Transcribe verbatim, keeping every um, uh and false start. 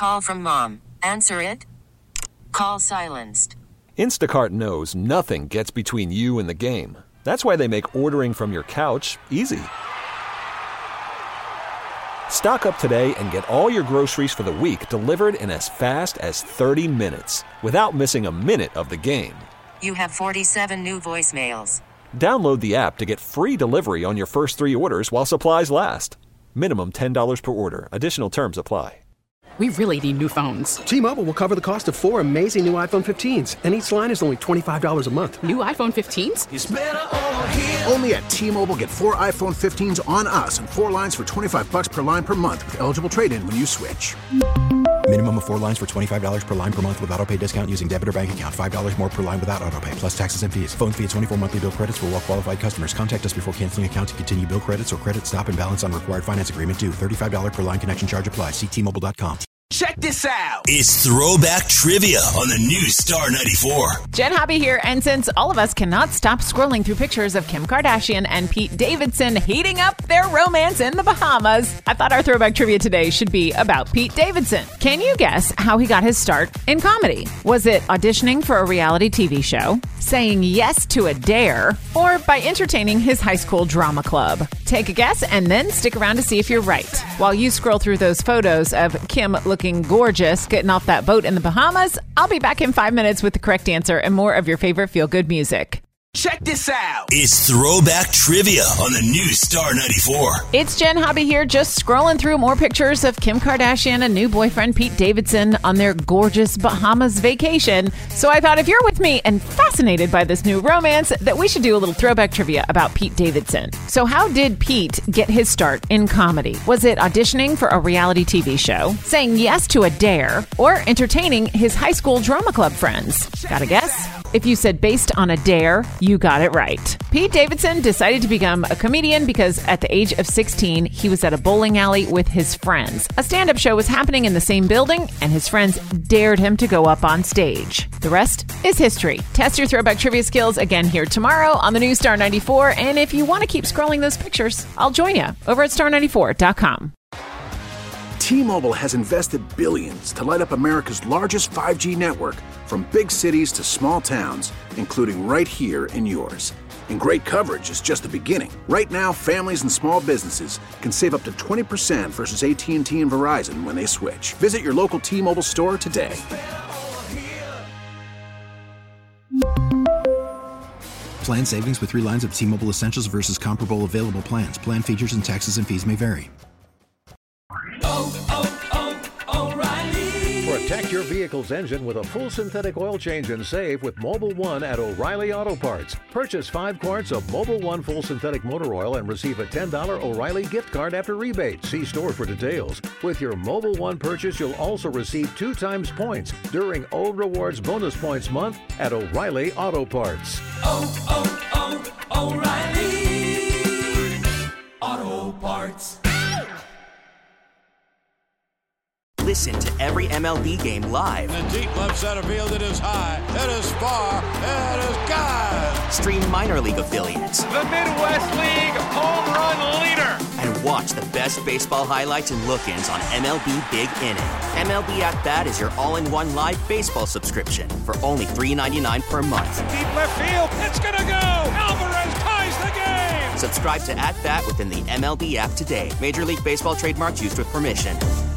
call from mom. Answer it. Call silenced. Instacart knows nothing gets between you and the game. That's why they make ordering from your couch easy. Stock up today and get all your groceries for the week delivered in as fast as thirty minutes without missing a minute of the game. You have forty-seven new voicemails. Download the app to get free delivery on your first three orders while supplies last. Minimum ten dollars per order. Additional terms apply. We really need new phones. T-Mobile will cover the cost of four amazing new iPhone fifteens, and each line is only twenty-five dollars a month. New iPhone fifteens? It's better over here. Only at T-Mobile, get four iPhone fifteens on us and four lines for twenty-five bucks per line per month with eligible trade-in when you switch. Minimum of four lines for twenty-five dollars per line per month with autopay discount using debit or bank account. five dollars more per line without autopay, plus taxes and fees. Phone fee at twenty-four monthly bill credits for well-qualified customers. Contact us before canceling account to continue bill credits or credit stop and balance on required finance agreement due. thirty-five dollars per line connection charge applies. See T Mobile dot com. Check this out. It's Throwback Trivia on the new Star ninety-four. Jen Hobby here, and since all of us cannot stop scrolling through pictures of Kim Kardashian and Pete Davidson heating up their romance in the Bahamas, I thought our Throwback Trivia today should be about Pete Davidson. Can you guess how he got his start in comedy? Was it auditioning for a reality T V show, saying yes to a dare, or by entertaining his high school drama club? Take a guess and then stick around to see if you're right. While you scroll through those photos of Kim looking gorgeous getting off that boat in the Bahamas, I'll be back in five minutes with the correct answer and more of your favorite feel-good music. Check this out. It's Throwback Trivia on the new Star ninety-four. It's Jen Hobby here, just scrolling through more pictures of Kim Kardashian and new boyfriend Pete Davidson on their gorgeous Bahamas vacation. So I thought if you're with me and fascinated by this new romance, that we should do a little throwback trivia about Pete Davidson. So how did Pete get his start in comedy? Was it auditioning for a reality T V show, saying yes to a dare, or entertaining his high school drama club friends? Got a guess? If you said based on a dare, you got it right. Pete Davidson decided to become a comedian because at the age of sixteen, he was at a bowling alley with his friends. A stand-up show was happening in the same building, and his friends dared him to go up on stage. The rest is history. Test your throwback trivia skills again here tomorrow on the new Star ninety-four, and if you want to keep scrolling those pictures, I'll join you over at star ninety-four dot com. T-Mobile has invested billions to light up America's largest five G network, from big cities to small towns, including right here in yours. And great coverage is just the beginning. Right now, families and small businesses can save up to twenty percent versus A T and T and Verizon when they switch. Visit your local T-Mobile store today. Plan savings with three lines of T-Mobile Essentials versus comparable available plans. Plan features and taxes and fees may vary. Protect your vehicle's engine with a full synthetic oil change and save with Mobil one at O'Reilly Auto Parts. Purchase five quarts of Mobil one full synthetic motor oil and receive a ten dollars O'Reilly gift card after rebate. See store for details. With your Mobil one purchase, you'll also receive two times points during O Rewards Bonus Points Month at O'Reilly Auto Parts. Oh, oh, oh, O'Reilly Auto Parts. Listen to every M L B game live. In the deep left center field, it is high, it is far, it is gone. Stream minor league affiliates. The Midwest League home run leader. And watch the best baseball highlights and look-ins on M L B Big Inning. M L B At Bat is your all-in-one live baseball subscription for only three ninety-nine per month. Deep left field, it's gonna go. Alvarez ties the game. Subscribe to At Bat within the M L B app today. Major League Baseball trademarks used with permission.